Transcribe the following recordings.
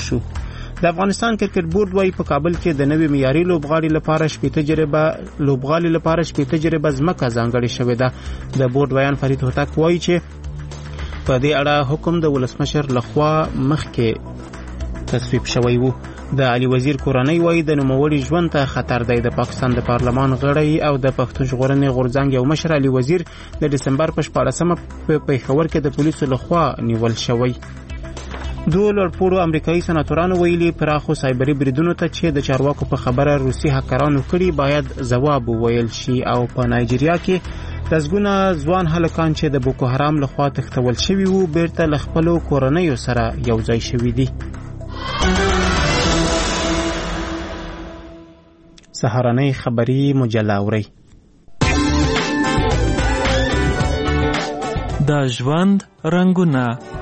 شو. د افغانستان کرکټ بورډ وايي په کابل کې د نوې معیاري لوبغاړي لپاره شپږ تجربه ځمکه ځانګړې شوې ده. د بورډ ویان فرید هوتک وايي چې په دې اړه حکم د ولسمشر لخوا مخکې تصویب شوی و. د علي وزیر کورنۍ وايي د نوموړي ژوند ته خطر دی. د پاکستان د پارلمان غړی او د پښتون ژغورنې غورځنګ یو مشر علي وزیر د دسمبر په 14مه په پیښور کې د پولیسو لخوا نیول شوی. دوه لوړپوړو امریکایي سناتورانو ویلي پراخو سایبري بریدونو ته چې د چارواکو په خبره روسي هکرانو کړي باید ځواب وویل شي. او په نایجیریا کې لسګونه ځوان هلکان چې د بوکو حرام لخوا تښتول شوي وو بیرته له خپلو کورنیو سره یو ځای شوي دي. سهارنۍ خبری مجله اورئ. د ژوند رنگونه.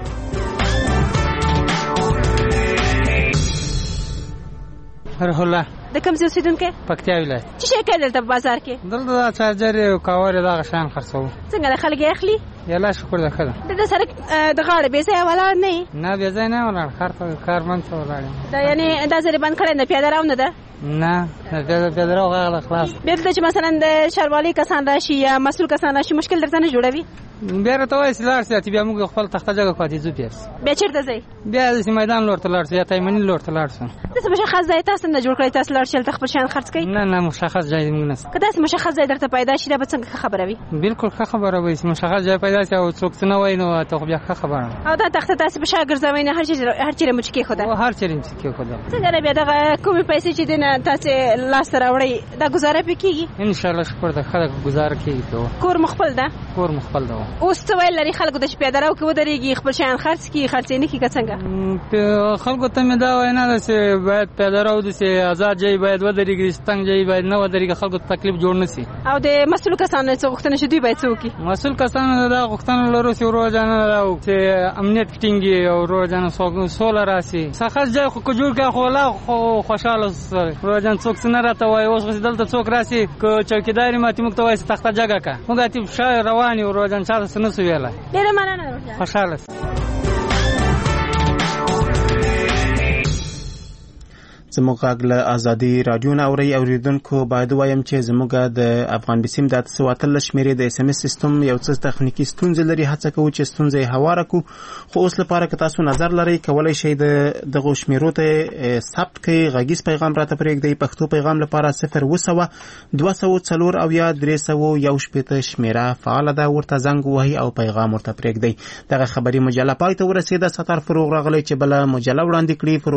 روح الله د کوم ځای اوسیدونکی؟ پکتیا ولایت. څه شی کوي دلته په بازار کې؟ دلته دا چارجر او کاور دغه شان خرڅوو. څنګه د خلک یې اخلي؟ یلا شکر ده خدا. د سړک د غاړې بې ځایه ولاړ نه یې؟ نه بې ځایه نه ولاړ، کارمند ته ولاړ یم. دا یعنې دا ځای بند کړی نه پیاده رو نه ده؟ نه پیاده رو غاړه خلاص. بیا دلته چې مثلا د ښاروالۍ کسان راشي یا مسؤل کسان راشي مشکل درته نه جوړوي؟ بیا راته وایي چې لاړ شي، بیا موږ خپل تخته جګه پاتې ځو. بیا چېرته ځئ؟ بیا داسې میدان لور ته لاړ شو یا تایمني لور ته لاړ شو. داسې مشخص ځای تاسو نه جوړ کړی تاسو لاړ شئ هلته خپل شیان خرڅ کړئ؟ نه مشخص ځای موږ نشته. که داسې مشخص ځای درته پیدا شي دا به څنګه ښه خبره وي؟ بلکل ښه خبره وي چې مشخص ځای پیدا شي او څوک څه نه وایي نو ته خو بیا ښه خبره. او دا تخته تاسې په شا ګرځوئ نه هر چېرې مو چې کېښوده؟ هر چېرې مو چې کېښوده. څنګه نه بیا دغه کومې پیسې چې دې نه تاسې لاسته راوړئ دا ګزاره پرې کېږي؟ انشاءالله شکر ده ښه ده ګزاره کېږي پرې. کور مو خپل ده؟ کور مو خپل ده. اوس څه ویل لري خلکو ته چې پیاده رو کې ودرېږي خپل شیان خرڅ کړي خرڅ یې نه کړي که څنګه؟ خلکو ته مې دا وینا ده چې باید پیاده رو داسې آزاد ځای باید ودرېږي، تنګ ځای باید نه ودرېږي، خلکو ته تکلیف جوړ نه شي. او د مسؤلو کسانو څه غوښتنه چې دوی باید څه وکړي؟ مسؤل کسانو دا غوښتنه لرو چې روزانه چې امنیت ټینګي او روزانه سوله راشي. سخت ځای خو که جوړ کړي خو والله خوشحاله سره روزانه څوک څه نه راته وایي. اوس خو چې دلته څوک راشي که چوکیدار یې ماتې موږ ته وایي چې تخته جګه کړه موږ اتې ښه روان یو روزانه چا ته څه نه شو ویلی. ډېره مننه خوشحاله. زموږ غږ له ازادي رادیو نه اورئ. اوریدونکو باید وایم چې زموږ د افغان بسیم د 813 شمیرې د اس ام اس سیستم یو څه تخنیکی ستونزې لري. هڅه کوو چې ستونزې یې هواره کړو، خو اوس لپاره که تاسو نظر لرئ کولی شئ دغو شمیرو ته ثبت کړئ. غږیز پیغام راته پرېږدئ. پښتو پیغام لپاره 020-240-301 شمیره فعاله ده، ورته زنګ ووهئ او پیغام ورته پرېږدئ. دغه خبري مجله پای ته ورسېده. ستر فروغ راغلی چې بله مجله وړاندې کړي.